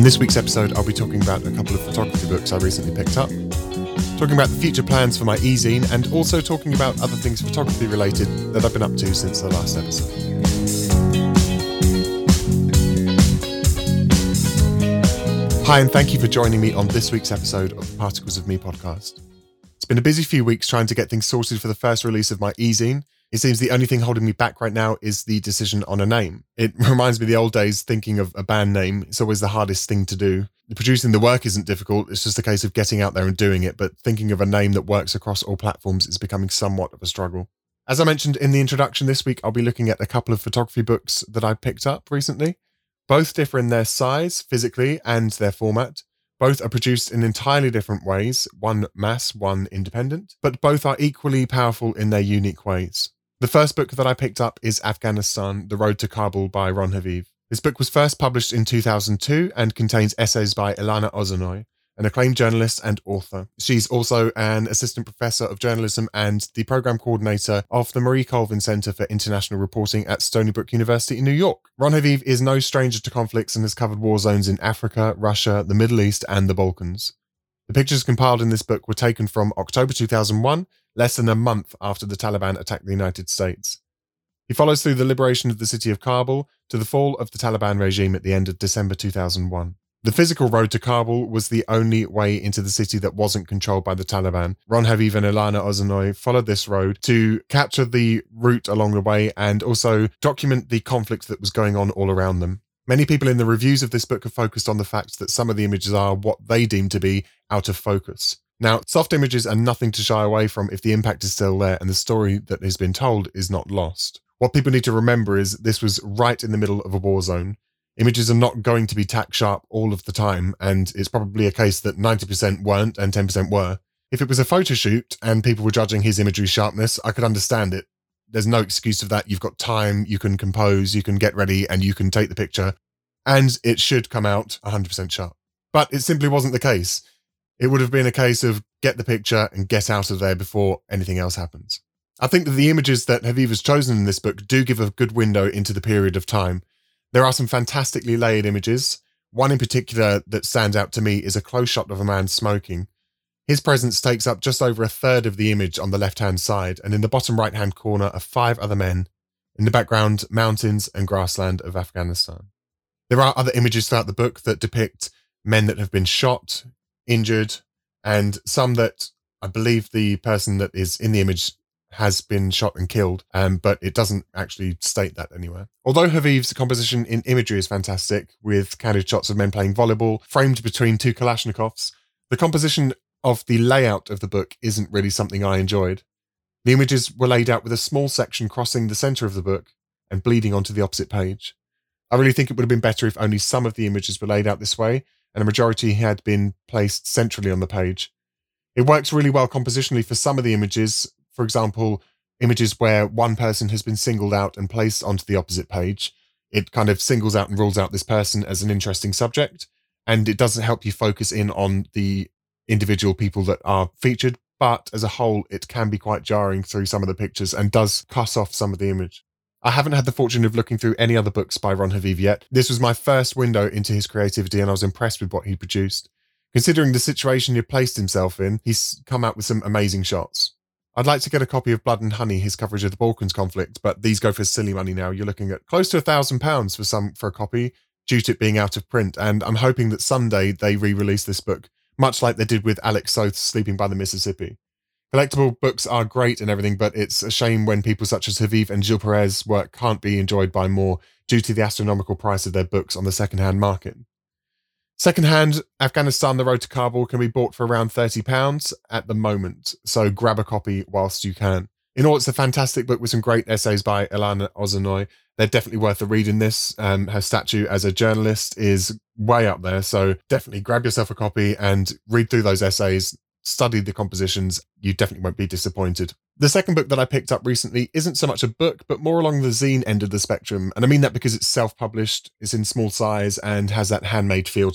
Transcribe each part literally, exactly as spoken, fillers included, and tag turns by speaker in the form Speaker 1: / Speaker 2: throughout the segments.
Speaker 1: this week's episode, I'll be talking about a couple of photography books I recently picked up, talking about the future plans for my e-zine, and also talking about other things photography related that I've been up to since the last episode. Hi, and thank you for joining me on this week's episode of the Particles of Me podcast. It's been a busy few weeks trying to get things sorted for the first release of my e-zine. It seems the only thing holding me back right now is the decision on a name. It reminds me of the old days thinking of a band name. It's always the hardest thing to do. Producing the work isn't difficult. It's just a case of getting out there and doing it. But thinking of a name that works across all platforms is becoming somewhat of a struggle. As I mentioned in the introduction this week, I'll be looking at a couple of photography books that I picked up recently. Both differ in their size, physically, and their format. Both are produced in entirely different ways, one mass, one independent, but both are equally powerful in their unique ways. The first book that I picked up is Afghanistan, The Road to Kabul by Ron Haviv. This book was first published in two thousand two and contains essays by Ilana Ozanoy, an acclaimed journalist and author. She's also an assistant professor of journalism and the program coordinator of the Marie Colvin Center for International Reporting at Stony Brook University in New York. Ron Haviv is no stranger to conflicts and has covered war zones in Africa, Russia, the Middle East, and the Balkans. The pictures compiled in this book were taken from October two thousand one, less than a month after the Taliban attacked the United States. He follows through the liberation of the city of Kabul to the fall of the Taliban regime at the end of December two thousand one. The physical road to Kabul was the only way into the city that wasn't controlled by the Taliban. Ron Haviv and Ilana Ozanoy followed this road to capture the route along the way and also document the conflict that was going on all around them. Many people in the reviews of this book have focused on the fact that some of the images are what they deem to be out of focus. Now, soft images are nothing to shy away from if the impact is still there and the story that has been told is not lost. What people need to remember is this was right in the middle of a war zone. Images are not going to be tack sharp all of the time, and it's probably a case that ninety percent weren't and ten percent were. If it was a photo shoot and people were judging his imagery sharpness, I could understand it. There's no excuse of that. You've got time, you can compose, you can get ready, and you can take the picture, and it should come out one hundred percent sharp. But it simply wasn't the case. It would have been a case of get the picture and get out of there before anything else happens. I think that the images that Haviv has chosen in this book do give a good window into the period of time. There are some fantastically layered images. One in particular that stands out to me is a close shot of a man smoking. His presence takes up just over a third of the image on the left-hand side, and in the bottom right-hand corner are five other men. In the background, mountains and grassland of Afghanistan. There are other images throughout the book that depict men that have been shot, injured, and some that I believe the person that is in the image has been shot and killed, um, but it doesn't actually state that anywhere. Although Haviv's composition in imagery is fantastic, with candid shots of men playing volleyball, framed between two Kalashnikovs, the composition of the layout of the book isn't really something I enjoyed. The images were laid out with a small section crossing the centre of the book and bleeding onto the opposite page. I really think it would have been better if only some of the images were laid out this way, and a majority had been placed centrally on the page. It works really well compositionally for some of the images, for example, images where one person has been singled out and placed onto the opposite page. It kind of singles out and rules out this person as an interesting subject, and it doesn't help you focus in on the individual people that are featured, but as a whole, it can be quite jarring through some of the pictures and does cut off some of the image. I haven't had the fortune of looking through any other books by Ron Haviv yet. This was my first window into his creativity, and I was impressed with what he produced. Considering the situation he placed himself in, he's come out with some amazing shots. I'd like to get a copy of Blood and Honey, his coverage of the Balkans conflict, but these go for silly money now. You're looking at close to a thousand pounds for some for a copy, due to it being out of print, and I'm hoping that someday they re-release this book, much like they did with Alex Soth's Sleeping by the Mississippi. Collectible books are great and everything, but it's a shame when people such as Haviv and Gilles Perez's work can't be enjoyed by more due to the astronomical price of their books on the second-hand market. Second-hand, Afghanistan, The Road to Kabul can be bought for around thirty pounds at the moment, so grab a copy whilst you can. In all, it's a fantastic book with some great essays by Ilana Ozanoy. They're definitely worth a read in this. Um, her statue as a journalist is way up there, so definitely grab yourself a copy and read through those essays. Study the compositions, you definitely won't be disappointed. The second book that I picked up recently isn't so much a book, but more along the zine end of the spectrum. And I mean that because it's self-published, it's in small size, and has that handmade feel to it.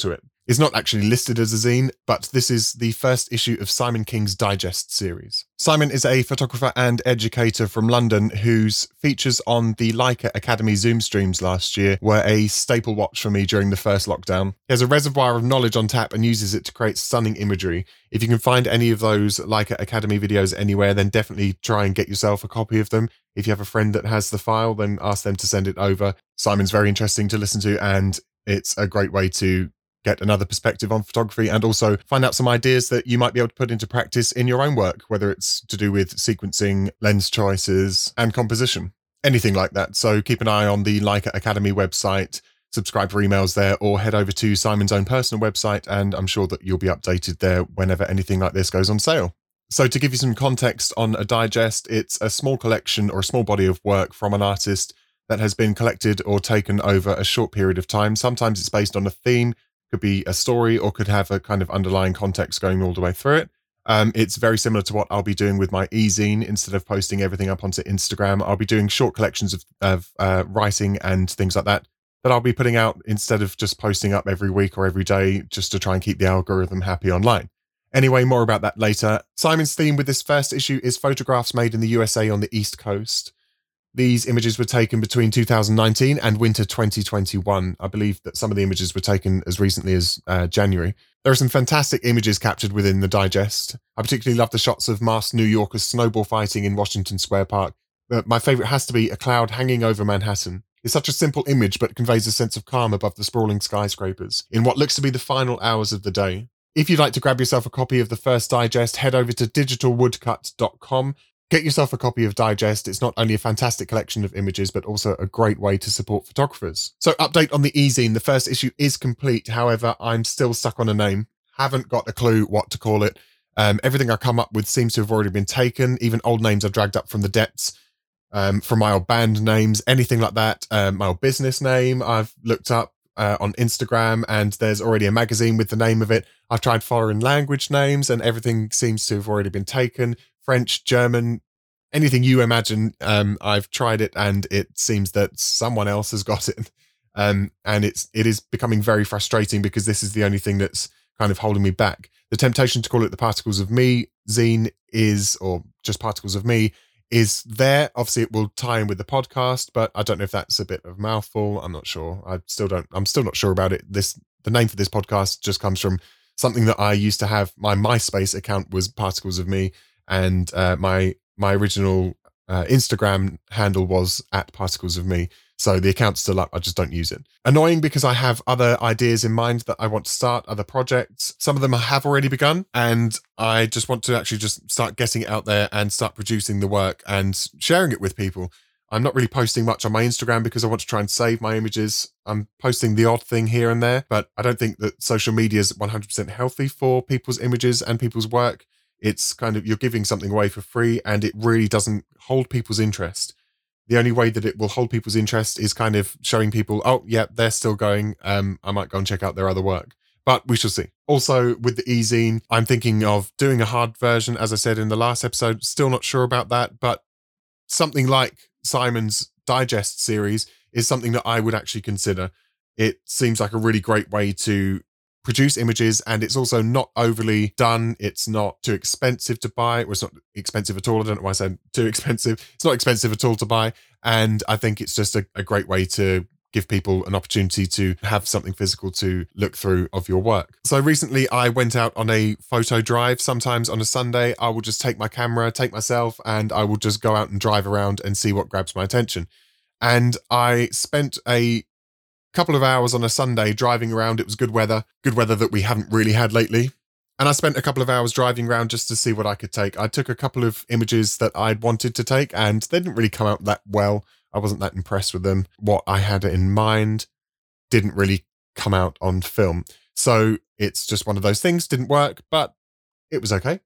Speaker 1: is not actually listed as a zine, but this is the first issue of Simon King's Digest series. Simon is a photographer and educator from London whose features on the Leica Academy Zoom streams last year were a staple watch for me during the first lockdown. He has a reservoir of knowledge on tap and uses it to create stunning imagery. If you can find any of those Leica Academy videos anywhere, then definitely try and get yourself a copy of them. If you have a friend that has the file, then ask them to send it over. Simon's very interesting to listen to, and it's a great way to get another perspective on photography and also find out some ideas that you might be able to put into practice in your own work, whether it's to do with sequencing, lens choices, and composition, anything like that. So keep an eye on the Leica Academy website, subscribe for emails there, or head over to Simon's own personal website, and I'm sure that you'll be updated there whenever anything like this goes on sale. So to give you some context on a digest, it's a small collection or a small body of work from an artist that has been collected or taken over a short period of time. Sometimes it's based on a theme, could be a story, or could have a kind of underlying context going all the way through it. Um, it's very similar to what I'll be doing with my e-zine. Instead of posting everything up onto Instagram, I'll be doing short collections of, of uh, writing and things like that that I'll be putting out instead of just posting up every week or every day just to try and keep the algorithm happy online. Anyway, more about that later. Simon's theme with this first issue is photographs made in the U S A on the East Coast. These images were taken between two thousand nineteen and winter twenty twenty-one. I believe that some of the images were taken as recently as uh, January. There are some fantastic images captured within the digest. I particularly love the shots of masked New Yorkers snowball fighting in Washington Square Park. But my favourite has to be a cloud hanging over Manhattan. It's such a simple image, but conveys a sense of calm above the sprawling skyscrapers in what looks to be the final hours of the day. If you'd like to grab yourself a copy of the first digest, head over to digital woodcut dot com. Get yourself a copy of Digest. It's not only a fantastic collection of images, but also a great way to support photographers. So update on the e-zine. The first issue is complete. However, I'm still stuck on a name. Haven't got a clue what to call it. Um, everything I come up with seems to have already been taken. Even old names I've dragged up from the depths, um, from my old band names, anything like that. Um, my old business name I've looked up uh, on Instagram, and there's already a magazine with the name of it. I've tried foreign language names, and everything seems to have already been taken. French, German, anything you imagine. Um, I've tried it, and it seems that someone else has got it. Um, and it's it is becoming very frustrating because this is the only thing that's kind of holding me back. The temptation to call it the Particles of Me zine is, or just Particles of Me, is there. Obviously, it will tie in with the podcast, but I don't know if that's a bit of a mouthful. I'm not sure. I still don't. I'm still not sure about it. This the name for this podcast just comes from something that I used to have. My MySpace account was Particles of Me, and uh, my my original uh, Instagram handle was at Particles of Me. So the account's still up. I just don't use it. Annoying because I have other ideas in mind that I want to start, other projects. Some of them have already begun, and I just want to actually just start getting it out there and start producing the work and sharing it with people. I'm not really posting much on my Instagram because I want to try and save my images. I'm posting the odd thing here and there, but I don't think that social media is one hundred percent healthy for people's images and people's work. It's kind of, you're giving something away for free, and it really doesn't hold people's interest. The only way that it will hold people's interest is kind of showing people, oh, yeah, they're still going. Um, I might go and check out their other work. But we shall see. Also, with the e-zine, I'm thinking of doing a hard version, as I said in the last episode. Still not sure about that, but something like Simon's Digest series is something that I would actually consider. It seems like a really great way to produce images, and it's also not overly done. It's not too expensive to buy. Well, it's not expensive at all. I don't know why I said too expensive. It's not expensive at all to buy. And I think it's just a, a great way to give people an opportunity to have something physical to look through of your work. So recently I went out on a photo drive. Sometimes on a Sunday, I will just take my camera, take myself, and I will just go out and drive around and see what grabs my attention. And I spent a couple of hours on a Sunday driving around. It was good weather, good weather that we haven't really had lately. And I spent a couple of hours driving around just to see what I could take. I took a couple of images that I'd wanted to take, and they didn't really come out that well. I wasn't that impressed with them. What I had in mind didn't really come out on film. So it's just one of those things, didn't work, but it was okay.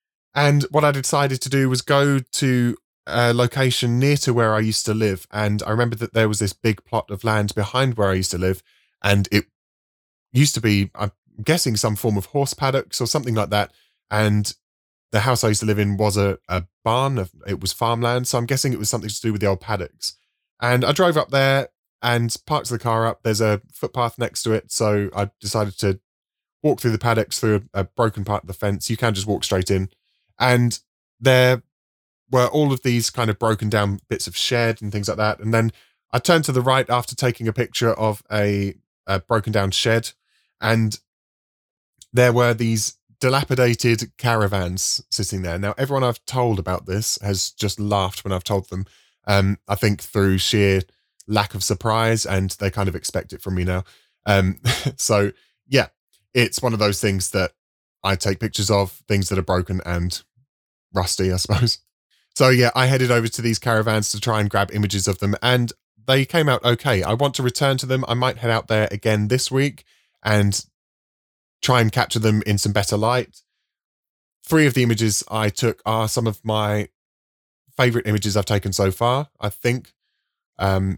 Speaker 1: And what I decided to do was go to a location near to where I used to live. And I remember that there was this big plot of land behind where I used to live. And it used to be, I'm guessing, some form of horse paddocks or something like that. And the house I used to live in was a, a barn. It was farmland. So I'm guessing it was something to do with the old paddocks. And I drove up there and parked the car up. There's a footpath next to it. So I decided to walk through the paddocks through a, a broken part of the fence. You can just walk straight in. And there were all of these kind of broken down bits of shed and things like that. And then I turned to the right after taking a picture of a, a broken down shed, and there were these dilapidated caravans sitting there. Now, everyone I've told about this has just laughed when I've told them. Um, I think through sheer lack of surprise, and they kind of expect it from me now. Um, so yeah, it's one of those things that I take pictures of, things that are broken and rusty, I suppose. So yeah, I headed over to these caravans to try and grab images of them, and they came out okay. I want to return to them. I might head out there again this week and try and capture them in some better light. Three of the images I took are some of my favorite images I've taken so far, I think, um,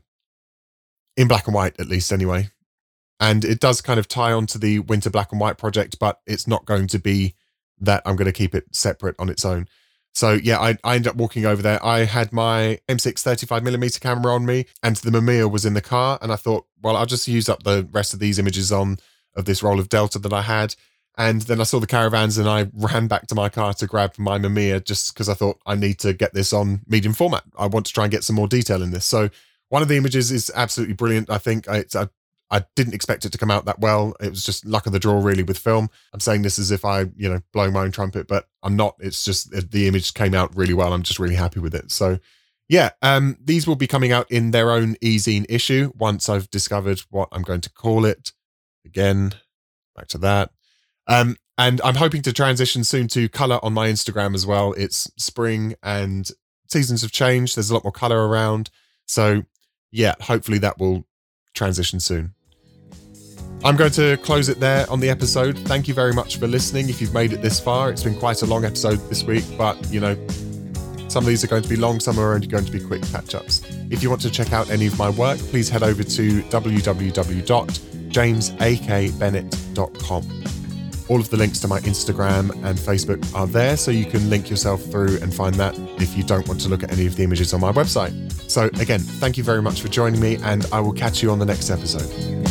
Speaker 1: in black and white, at least anyway. And it does kind of tie onto the Winter Black and White project, but it's not going to be that. I'm going to keep it separate on its own. So yeah, I, I ended up walking over there. I had my M six thirty-five millimeter camera on me, and the Mamiya was in the car. And I thought, well, I'll just use up the rest of these images on of this roll of Delta that I had. And then I saw the caravans and I ran back to my car to grab my Mamiya, just because I thought I need to get this on medium format. I want to try and get some more detail in this. So one of the images is absolutely brilliant. I think it's, I, I didn't expect it to come out that well. It was just luck of the draw really with film. I'm saying this as if I, you know, blowing my own trumpet, but I'm not. It's just the image came out really well. I'm just really happy with it. So yeah, um, these will be coming out in their own e-zine issue once I've discovered what I'm going to call it. Again, back to that. Um, and I'm hoping to transition soon to color on my Instagram as well. It's spring and seasons have changed. There's a lot more color around. So yeah, hopefully that will transition soon. I'm going to close it there on the episode. Thank you very much for listening. If you've made it this far, it's been quite a long episode this week, but you know, some of these are going to be long, some are only going to be quick catch-ups. If you want to check out any of my work, please head over to w w w dot james a k bennett dot com. All of the links to my Instagram and Facebook are there, so you can link yourself through and find that if you don't want to look at any of the images on my website. So again, thank you very much for joining me, and I will catch you on the next episode.